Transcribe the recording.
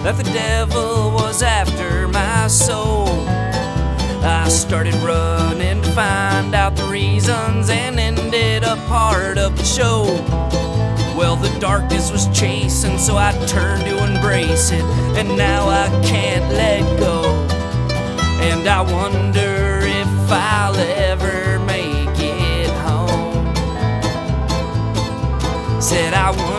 that the devil was after my soul. I started running to find out the reasons and ended up part of the show. Well, the darkness was chasing, so I turned to embrace it, and now I can't let go. And I wonder if I'll ever make it home. Said I wonder